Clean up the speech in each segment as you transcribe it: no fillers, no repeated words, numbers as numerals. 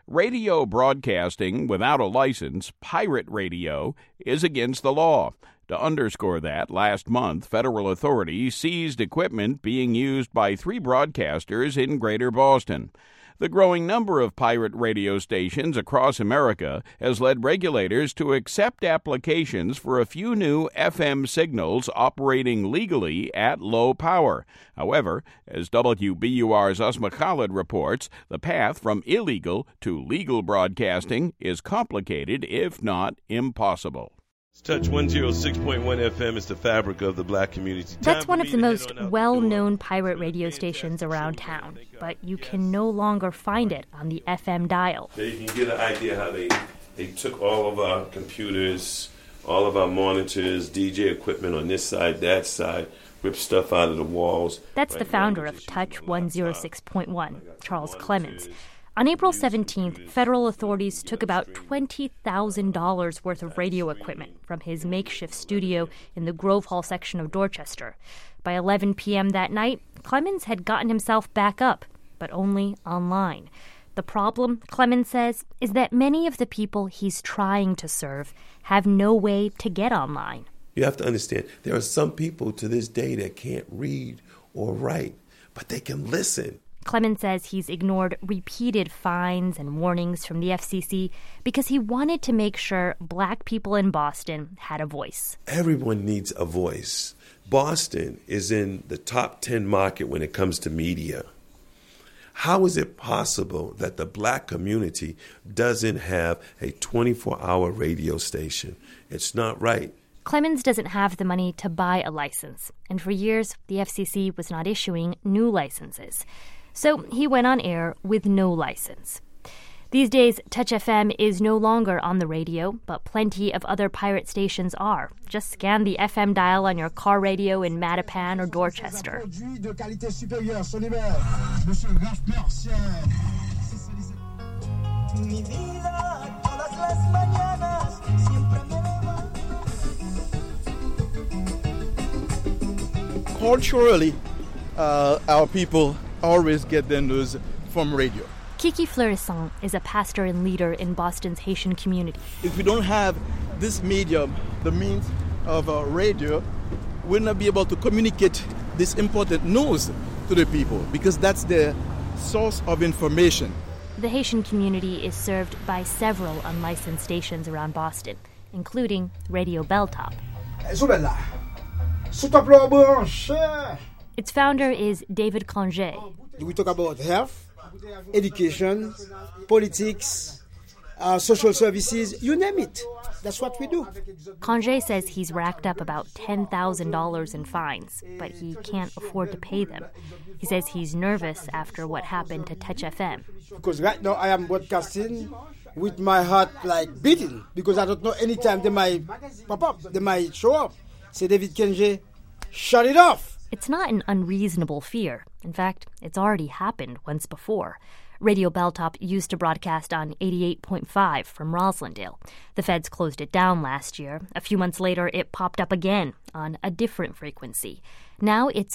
Radio broadcasting without a license, pirate radio, is against the law. To underscore that, last month, federal authorities seized equipment being used by 3 broadcasters in Greater Boston. The growing number of pirate radio stations across America has led regulators to accept applications for a few new FM signals operating legally at low power. However, as WBUR's Asma Khalid reports, the path from illegal to legal broadcasting is complicated, if not impossible. Touch 106.1 FM is the fabric of the black community. That's one of the most well-known pirate radio stations around town, but you can no longer find it on the FM dial. There you can get an idea how they took all of our computers, all of our monitors, DJ equipment on this side, that side, ripped stuff out of the walls. That's the founder of Touch 106.1, Charles Clemens. On April 17th, federal authorities took about $20,000 worth of radio equipment from his makeshift studio in the Grove Hall section of Dorchester. By 11 p.m. that night, Clemens had gotten himself back up, but only online. The problem, Clemens says, is that many of the people he's trying to serve have no way to get online. You have to understand, there are some people to this day that can't read or write, but they can listen. Clemens says he's ignored repeated fines and warnings from the FCC because he wanted to make sure black people in Boston had a voice. Everyone needs a voice. Boston is in the top 10 market when it comes to media. How is it possible that the black community doesn't have a 24-hour radio station? It's not right. Clemens doesn't have the money to buy a license, and for years, the FCC was not issuing new licenses. So he went on air with no license. These days, Touch FM is no longer on the radio, but plenty of other pirate stations are. Just scan the FM dial on your car radio in Mattapan or Dorchester. Culturally, our people always get their news from radio. Kiki Fleurisson is a pastor and leader in Boston's Haitian community. If we don't have this medium, the means of radio, we'll not be able to communicate this important news to the people because that's their source of information. The Haitian community is served by several unlicensed stations around Boston, including Radio Belltop. Its founder is David Congé. We talk about health, education, politics, social services, you name it. That's what we do. Congé says he's racked up about $10,000 in fines, but he can't afford to pay them. He says he's nervous after what happened to Touch FM. Because right now I am broadcasting with my heart like beating, because I don't know any time they might pop up, they might show up. Say, David Congé, shut it off. It's not an unreasonable fear. In fact, it's already happened once before. Radio Belltop used to broadcast on 88.5 from Roslindale. The feds closed it down last year. A few months later, it popped up again on a different frequency. Now it's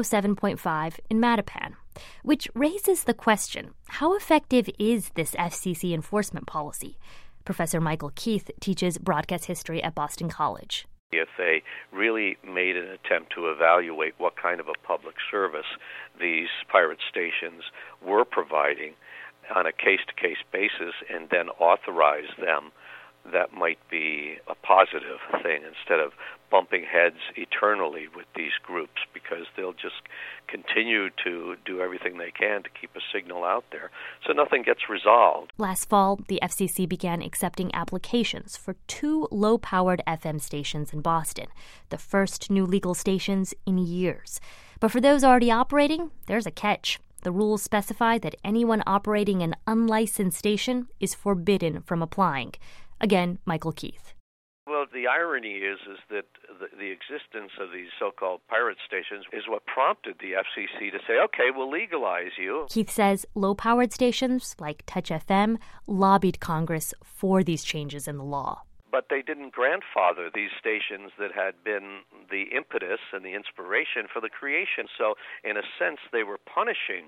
107.5 in Mattapan, which raises the question, how effective is this FCC enforcement policy? Professor Michael Keith teaches broadcast history at Boston College. If they really made an attempt to evaluate what kind of a public service these pirate stations were providing on a case-to-case basis and then authorize them, that might be a positive thing instead of bumping heads eternally with these groups, because they'll just continue to do everything they can to keep a signal out there so nothing gets resolved. Last fall, the FCC began accepting applications for 2 low-powered FM stations in Boston, the first new legal stations in years. But for those already operating, there's a catch. The rules specify that anyone operating an unlicensed station is forbidden from applying. Again, Michael Keith. Well, the irony is that the existence of these so-called pirate stations is what prompted the FCC to say, okay, we'll legalize you. Keith says low-powered stations like Touch FM lobbied Congress for these changes in the law. But they didn't grandfather these stations that had been the impetus and the inspiration for the creation. So, in a sense, they were punishing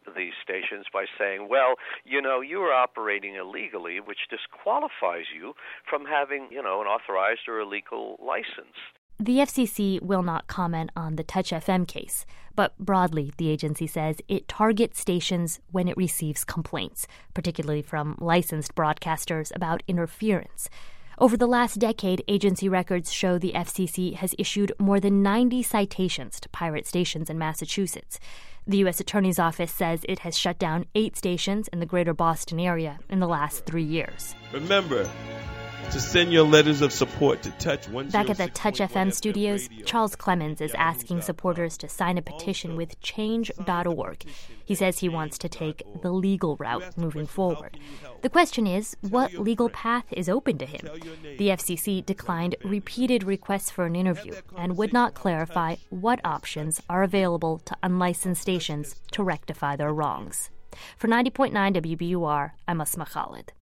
these stations by saying, well, you are operating illegally, which disqualifies you from having, an authorized or a legal license. The FCC will not comment on the Touch FM case, but broadly, the agency says it targets stations when it receives complaints, particularly from licensed broadcasters about interference. Over the last decade, agency records show the FCC has issued more than 90 citations to pirate stations in Massachusetts. The U.S. Attorney's Office says it has shut down 8 stations in the greater Boston area in the last 3 years. Remember to send your letters of support to Touch 106. Back at the Touch FM studios, Charles Clemens is asking supporters to sign a petition with change.org. He says he wants to take the legal route moving forward. The question is, what legal path is open to him? The FCC declined repeated requests for an interview and would not clarify what options are available to unlicensed stations to rectify their wrongs. For 90.9 WBUR, I'm Asma Khalid.